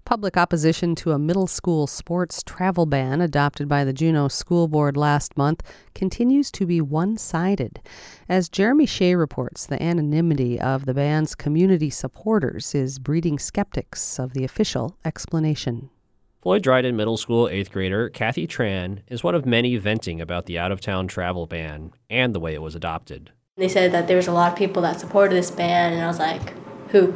Public opposition to a middle school sports travel ban adopted by the Juneau School Board last month continues to be one-sided. As Jeremy Shea reports, the anonymity of the ban's community supporters is breeding skeptics of the official explanation. Floyd Dryden Middle School 8th grader Kathy Tran is one of many venting about the out-of-town travel ban and the way it was adopted. They said that there was a lot of people that supported this ban, and I was like, who?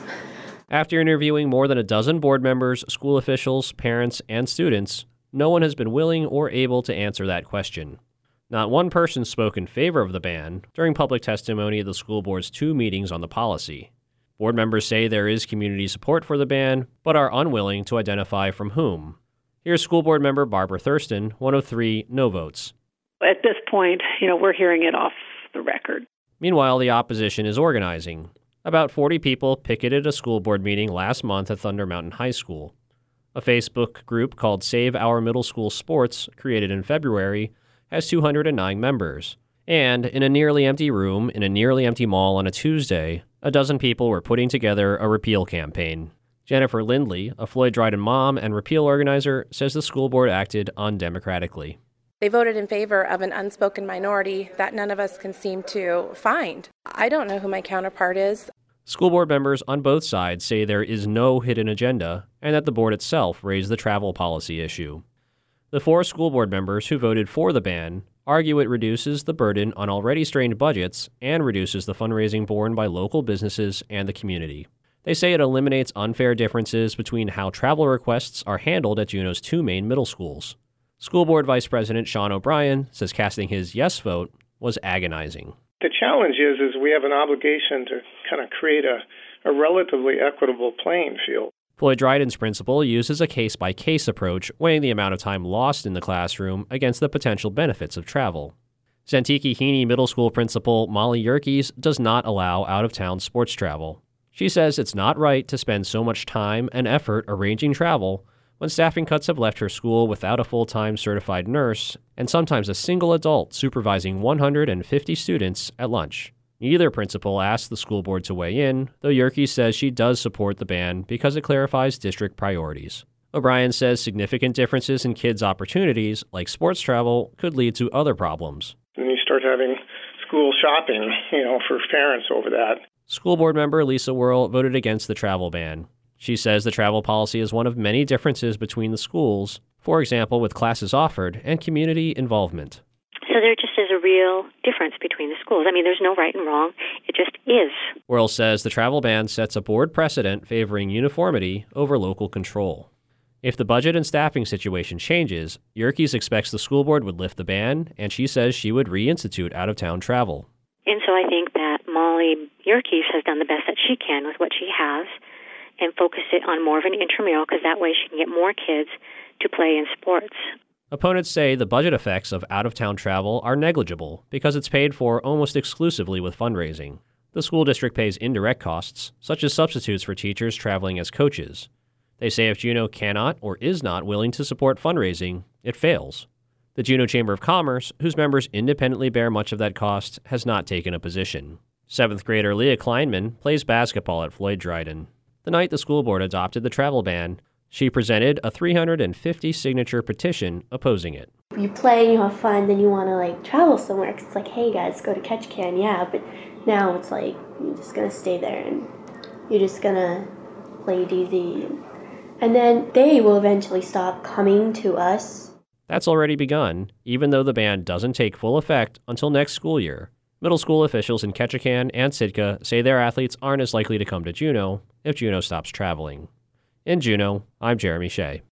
After interviewing more than a dozen board members, school officials, parents, and students, no one has been willing or able to answer that question. Not one person spoke in favor of the ban during public testimony at the school board's 2 meetings on the policy. Board members say there is community support for the ban, but are unwilling to identify from whom. Here's school board member Barbara Thurston, one of 3 no votes. At this point, we're hearing it off the record. Meanwhile, the opposition is organizing. About 40 people picketed a school board meeting last month at Thunder Mountain High School. A Facebook group called Save Our Middle School Sports, created in February, has 209 members. And in a nearly empty room in a nearly empty mall on a Tuesday, a dozen people were putting together a repeal campaign. Jennifer Lindley, a Floyd Dryden mom and repeal organizer, says the school board acted undemocratically. They voted in favor of an unspoken minority that none of us can seem to find. I don't know who my counterpart is. School board members on both sides say there is no hidden agenda and that the board itself raised the travel policy issue. The 4 school board members who voted for the ban argue it reduces the burden on already strained budgets and reduces the fundraising borne by local businesses and the community. They say it eliminates unfair differences between how travel requests are handled at Juneau's 2 main middle schools. School Board Vice President Sean O'Brien says casting his yes vote was agonizing. The challenge is we have an obligation to kind of create a relatively equitable playing field. Floyd Dryden's principal uses a case-by-case approach, weighing the amount of time lost in the classroom against the potential benefits of travel. Zentiki-Heaney Middle School principal Molly Yerkes does not allow out-of-town sports travel. She says it's not right to spend so much time and effort arranging travel when staffing cuts have left her school without a full-time certified nurse and sometimes a single adult supervising 150 students at lunch. Neither principal asked the school board to weigh in, though Yerkes says she does support the ban because it clarifies district priorities. O'Brien says significant differences in kids' opportunities, like sports travel, could lead to other problems. And you start having school shopping, for parents over that. School board member Lisa Whirl voted against the travel ban. She says the travel policy is one of many differences between the schools, for example, with classes offered and community involvement. So there just is a real difference between the schools. There's no right and wrong. It just is. Whirl says the travel ban sets a board precedent favoring uniformity over local control. If the budget and staffing situation changes, Yerkes expects the school board would lift the ban, and she says she would reinstitute out-of-town travel. And so I think that Molly Yerkes has done the best that she can with what she has and focus it on more of an intramural because that way she can get more kids to play in sports. Opponents say the budget effects of out-of-town travel are negligible because it's paid for almost exclusively with fundraising. The school district pays indirect costs, such as substitutes for teachers traveling as coaches. They say if Juneau cannot or is not willing to support fundraising, it fails. The Juneau Chamber of Commerce, whose members independently bear much of that cost, has not taken a position. 7th grader Leah Kleinman plays basketball at Floyd Dryden. The night the school board adopted the travel ban, she presented a 350-signature petition opposing it. You play, you have fun, then you want to travel somewhere. 'Cause it's like, hey guys, go to Ketchikan, yeah. But now it's like you're just gonna stay there and you're just gonna play DZ, and then they will eventually stop coming to us. That's already begun, even though the ban doesn't take full effect until next school year. Middle school officials in Ketchikan and Sitka say their athletes aren't as likely to come to Juneau if Juneau stops traveling. In Juneau, I'm Jeremy Shea.